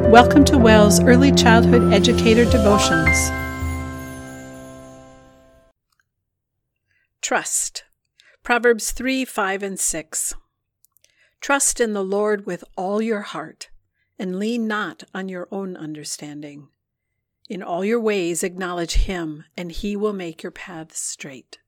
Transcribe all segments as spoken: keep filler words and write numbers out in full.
Welcome to WELL's Early Childhood Educator Devotions. Trust. Proverbs three, five, and six. Trust in the Lord with all your heart, and lean not on your own understanding. In all your ways acknowledge Him, and He will make your paths straight.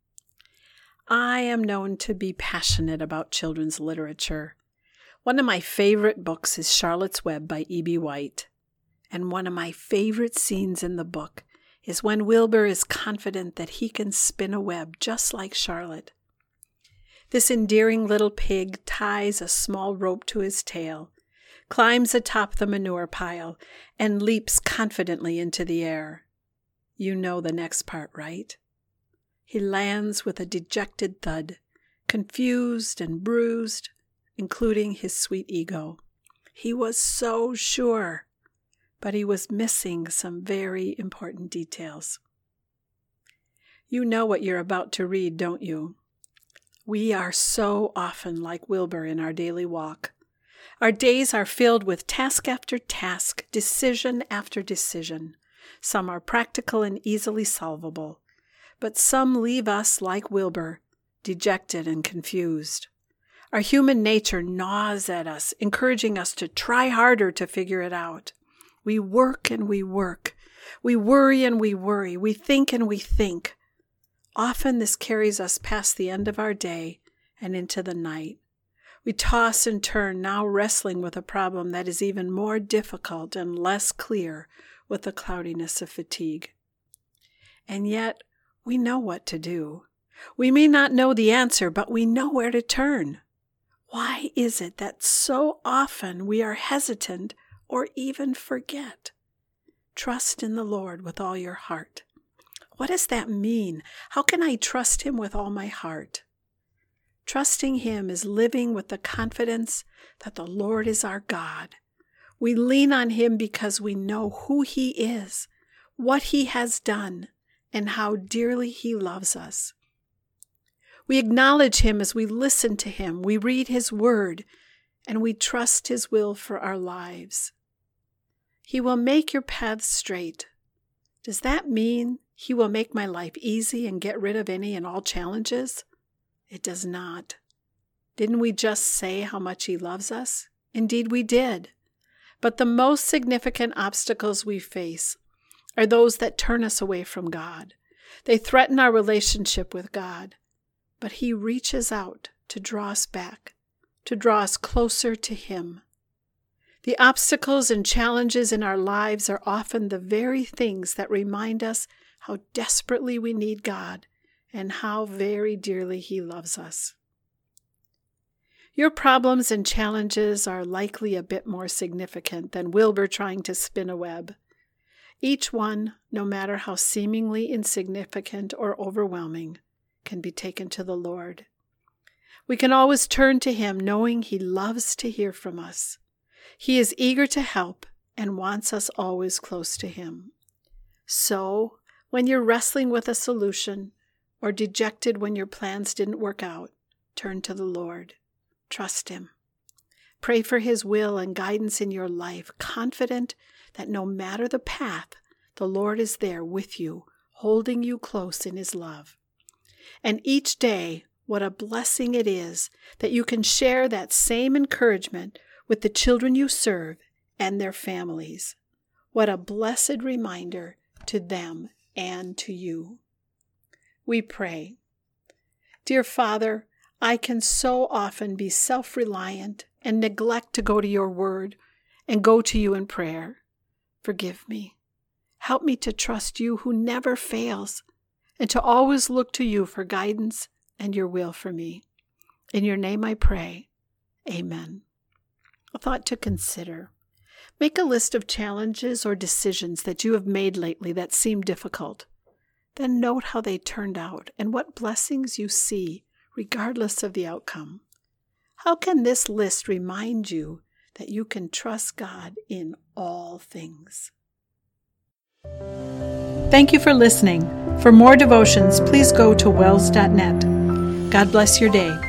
I am known to be passionate about children's literature. One of my favorite books is Charlotte's Web by E B White. And one of my favorite scenes in the book is when Wilbur is confident that he can spin a web just like Charlotte. This endearing little pig ties a small rope to his tail, climbs atop the manure pile, and leaps confidently into the air. You know the next part, right? He lands with a dejected thud, confused and bruised, including his sweet ego. He was so sure, but he was missing some very important details. You know what you're about to read, don't you? We are so often like Wilbur in our daily walk. Our days are filled with task after task, decision after decision. Some are practical and easily solvable, but some leave us like Wilbur, dejected and confused. Our human nature gnaws at us, encouraging us to try harder to figure it out. We work and we work. We worry and we worry. We think and we think. Often this carries us past the end of our day and into the night. We toss and turn, now wrestling with a problem that is even more difficult and less clear with the cloudiness of fatigue. And yet, we know what to do. We may not know the answer, but we know where to turn. Why is it that so often we are hesitant or even forget? Trust in the Lord with all your heart. What does that mean? How can I trust Him with all my heart? Trusting Him is living with the confidence that the Lord is our God. We lean on Him because we know who He is, what He has done, and how dearly He loves us. We acknowledge Him as we listen to Him, we read His Word, and we trust His will for our lives. He will make your paths straight. Does that mean He will make my life easy and get rid of any and all challenges? It does not. Didn't we just say how much He loves us? Indeed we did. But the most significant obstacles we face are those that turn us away from God. They threaten our relationship with God. But He reaches out to draw us back, to draw us closer to Him. The obstacles and challenges in our lives are often the very things that remind us how desperately we need God and how very dearly He loves us. Your problems and challenges are likely a bit more significant than Wilbur trying to spin a web. Each one, no matter how seemingly insignificant or overwhelming, can be taken to the Lord. We can always turn to Him knowing He loves to hear from us. He is eager to help and wants us always close to Him. So, when you're wrestling with a solution or dejected when your plans didn't work out, turn to the Lord. Trust Him. Pray for His will and guidance in your life, confident that no matter the path, the Lord is there with you, holding you close in His love. And each day, what a blessing it is that you can share that same encouragement with the children you serve and their families. What a blessed reminder to them and to you. We pray. Dear Father, I can so often be self-reliant and neglect to go to your word and go to you in prayer. Forgive me. Help me to trust you who never fails, and to always look to you for guidance and your will for me. In your name I pray. Amen. A thought to consider. Make a list of challenges or decisions that you have made lately that seem difficult. Then note how they turned out and what blessings you see, regardless of the outcome. How can this list remind you that you can trust God in all things? Thank you for listening. For more devotions, please go to wells dot net. God bless your day.